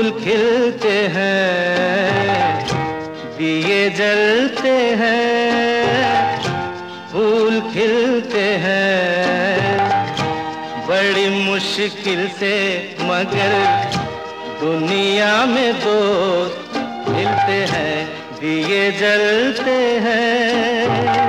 खिलते हैं, दिए जलते हैं, फूल खिलते हैं, बड़ी मुश्किल से मगर दुनिया में दोस्त मिलते हैं, दिए जलते हैं।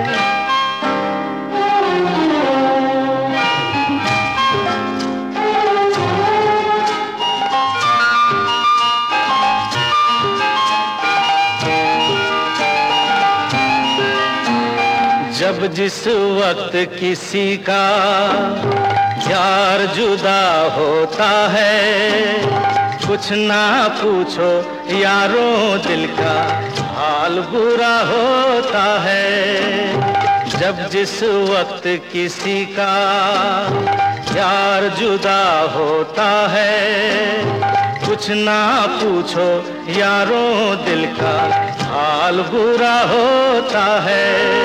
जब जिस वक्त किसी का यार जुदा होता है, कुछ ना पूछो यारों दिल का हाल बुरा होता है। जब जिस वक्त किसी का यार जुदा होता है, कुछ ना पूछो यारों दिल का हाल बुरा होता है।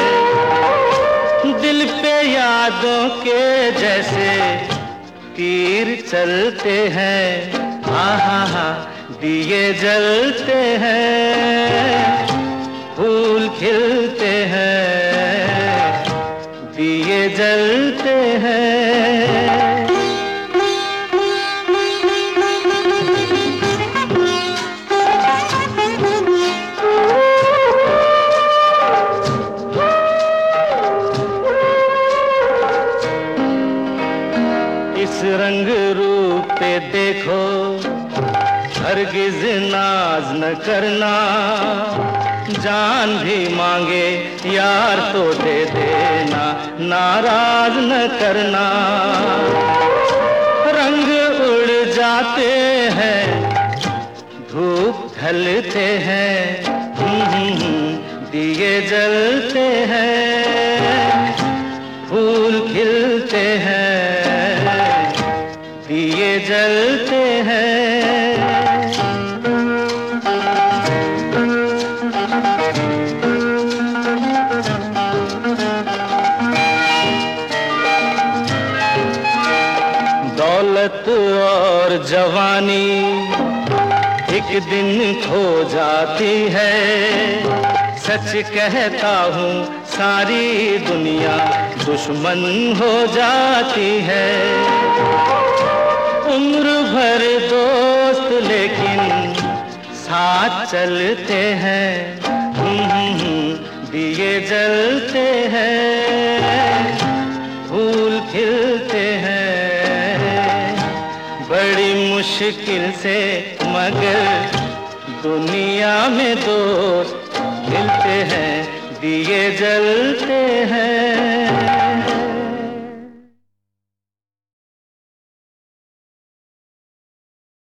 दिल पे यादों के जैसे तीर चलते हैं, हा दिए जलते हैं, फूल खिलते हैं, दिए जलते हैं। इस रंग रूप पे देखो, हरगिज नाज न करना, जान भी मांगे यार तो दे देना, नाराज न करना। रंग उड़ जाते हैं, धूप ढलते हैं, दिए जलते हैं, फूल खिलते हैं, दिए जलते हैं। दौलत और जवानी एक दिन खो जाती है, सच कहता हूँ सारी दुनिया दुश्मन हो जाती है। उम्र भर दोस्त लेकिन साथ चलते हैं, दिए जलते हैं, फूल खिलते हैं, बड़ी मुश्किल से मगर दुनिया में दोस्त मिलते हैं, दिए जलते हैं।